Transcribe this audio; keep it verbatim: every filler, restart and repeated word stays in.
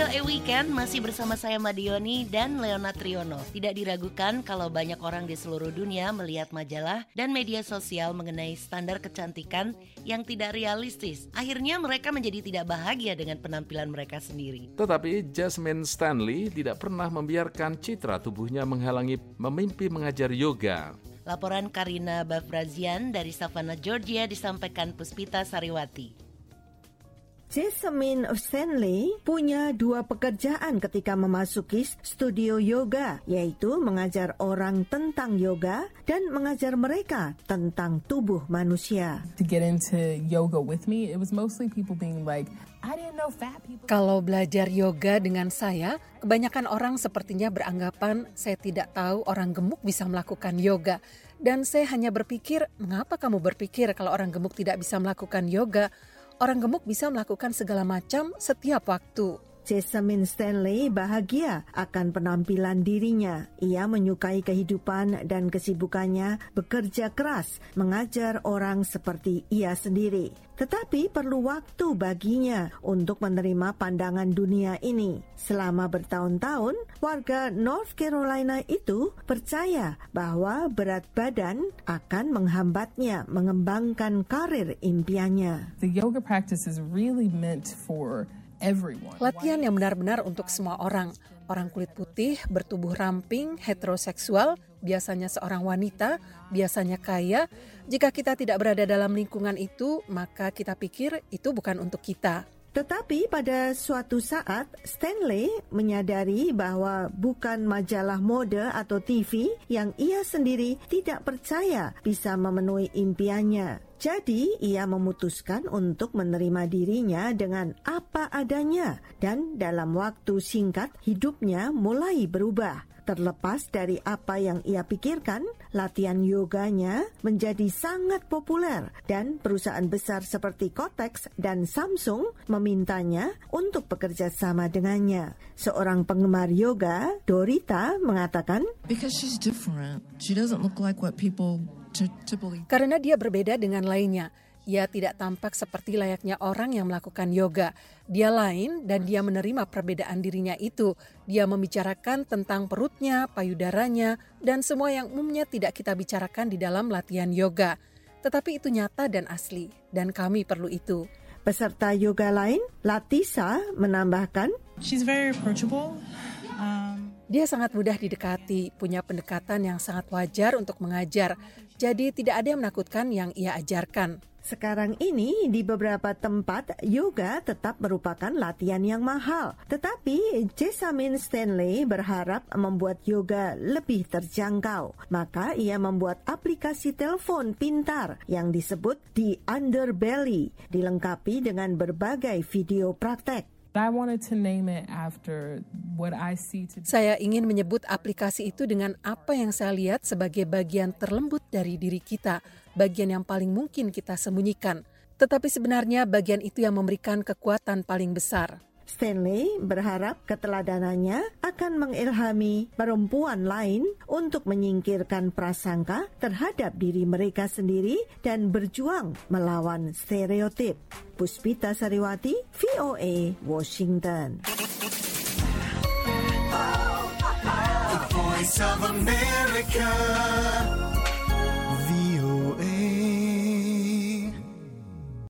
V O A Weekend masih bersama saya Madioni dan Leona Triono. Tidak diragukan kalau banyak orang di seluruh dunia melihat majalah dan media sosial mengenai standar kecantikan yang tidak realistis. Akhirnya mereka menjadi tidak bahagia dengan penampilan mereka sendiri. Tetapi Jasmine Stanley tidak pernah membiarkan citra tubuhnya menghalangi memimpi mengajar yoga. Laporan Karina Bafrazian dari Savannah, Georgia disampaikan Puspita Sariwati. Jasmine Stanley punya dua pekerjaan ketika memasuki studio yoga, yaitu mengajar orang tentang yoga dan mengajar mereka tentang tubuh manusia. To get into yoga with me, it was mostly people being like, I didn't know fat people. Kalau belajar yoga dengan saya, kebanyakan orang sepertinya beranggapan saya tidak tahu orang gemuk bisa melakukan yoga. Dan saya hanya berpikir, mengapa kamu berpikir kalau orang gemuk tidak bisa melakukan yoga? Orang gemuk bisa melakukan segala macam setiap waktu. Jasmine Stanley bahagia akan penampilan dirinya. Ia menyukai kehidupan dan kesibukannya bekerja keras, mengajar orang seperti ia sendiri. Tetapi perlu waktu baginya untuk menerima pandangan dunia ini. Selama bertahun-tahun, warga North Carolina itu percaya bahwa berat badan akan menghambatnya mengembangkan karir impiannya. The yoga practice is really meant for everyone. Latihan yang benar-benar untuk semua orang. Orang kulit putih, bertubuh ramping, heteroseksual, biasanya seorang wanita, biasanya kaya. Jika kita tidak berada dalam lingkungan itu, maka kita pikir itu bukan untuk kita. Tetapi pada suatu saat, Stanley menyadari bahwa bukan majalah mode atau T V yang ia sendiri tidak percaya bisa memenuhi impiannya. Jadi, ia memutuskan untuk menerima dirinya dengan apa adanya dan dalam waktu singkat hidupnya mulai berubah. Terlepas dari apa yang ia pikirkan, latihan yoganya menjadi sangat populer dan perusahaan besar seperti Kotex dan Samsung memintanya untuk bekerja sama dengannya. Seorang penggemar yoga, Dorita, mengatakan, Because she's different. She doesn't look like what people typically. Karena dia berbeda dengan lainnya. Ia tidak tampak seperti layaknya orang yang melakukan yoga. Dia lain dan dia menerima perbedaan dirinya itu. Dia membicarakan tentang perutnya, payudaranya, dan semua yang umumnya tidak kita bicarakan di dalam latihan yoga. Tetapi itu nyata dan asli, dan kami perlu itu. Peserta yoga lain, Latisa, menambahkan, She's very approachable. Um... Dia sangat mudah didekati, punya pendekatan yang sangat wajar untuk mengajar. Jadi tidak ada yang menakutkan yang ia ajarkan. Sekarang ini di beberapa tempat yoga tetap merupakan latihan yang mahal. Tetapi Jasmine Stanley berharap membuat yoga lebih terjangkau. Maka ia membuat aplikasi telepon pintar yang disebut The Underbelly, dilengkapi dengan berbagai video praktek. I wanted to name it after what I see today. Saya ingin menyebut aplikasi itu dengan apa yang saya lihat sebagai bagian terlembut dari diri kita, bagian yang paling mungkin kita sembunyikan. Tetapi sebenarnya bagian itu yang memberikan kekuatan paling besar. Stanley berharap keteladanannya akan mengilhami perempuan lain untuk menyingkirkan prasangka terhadap diri mereka sendiri dan berjuang melawan stereotip. Puspita Sariwati, V O A, Washington. The Voice of America.